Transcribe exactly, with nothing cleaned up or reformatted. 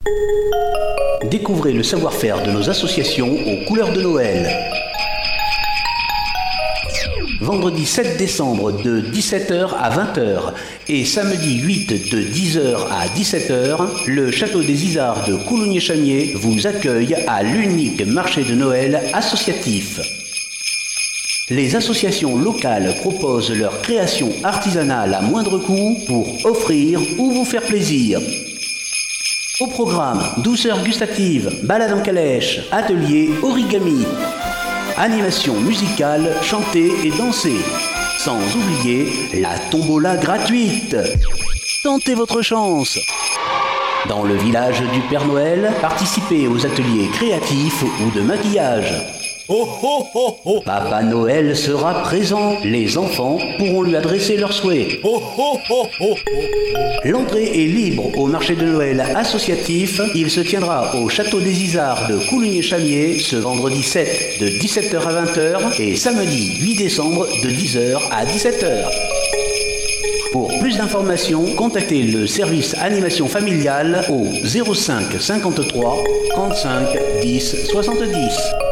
Découvrez le savoir-faire de nos associations aux couleurs de Noël. Vendredi sept décembre de dix-sept heures à vingt heures et samedi huit de dix heures à dix-sept heures, le Château des Isards de Coulommiers-Chamiers vous accueille à l'unique marché de Noël associatif. Les associations locales proposent leurs créations artisanales à moindre coût pour offrir ou vous faire plaisir. Au programme, douceur gustative, balade en calèche, atelier origami, animation musicale, chantée et dansée. Sans oublier la tombola gratuite. Tentez votre chance. Dans le village du Père Noël, participez aux ateliers créatifs ou de maquillage. Oh, oh, oh, oh. Papa Noël sera présent. Les enfants pourront lui adresser leurs souhaits. Oh, oh, oh, oh. L'entrée est libre au marché de Noël associatif. Il se tiendra au Château des Isards de Coulommiers-Chamiers ce vendredi sept de dix-sept heures à vingt heures et samedi huit décembre de dix heures à dix-sept heures. Pour plus d'informations, contactez le service animation familiale au zéro cinq cinquante-trois trente-cinq dix soixante-dix.